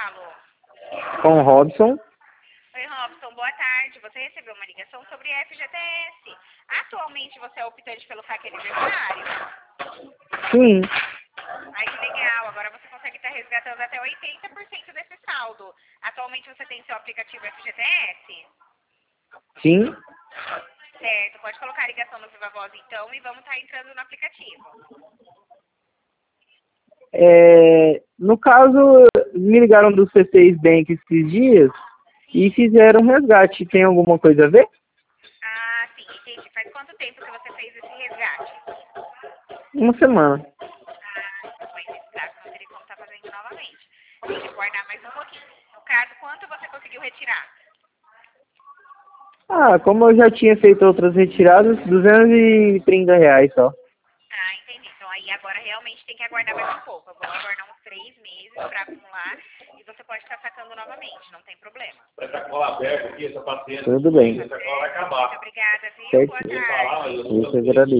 falo? Com o Robson. Oi, Robson, boa tarde. Você recebeu uma ligação sobre FGTS. Atualmente você é optante pelo saque aniversário? Sim. Ai, que legal. Agora você consegue estar resgatando até 80% desse saldo. Atualmente você tem seu aplicativo FGTS? Sim. Certo. Pode colocar a ligação no Viva Voz, então, e vamos estar entrando no aplicativo. No caso, me ligaram do C6 Bank esses dias e fizeram um resgate. Tem alguma coisa a ver? Ah, sim, entendi. Faz quanto tempo que você fez esse resgate? Uma semana. Ah, então, mas nesse caso não teria como estar fazendo novamente. Tem que guardar mais um pouquinho. No caso, quanto você conseguiu retirar? Como eu já tinha feito outras retiradas, R$ 230 só. Ah, entendi. Então aí agora realmente tem que aguardar mais um pouco. Eu vou aguardar uns 3 meses para acumular e você pode estar sacando novamente, não tem problema. Tudo bem. Muito obrigada, viu? Certo. Boa tarde. Eu que agradeço.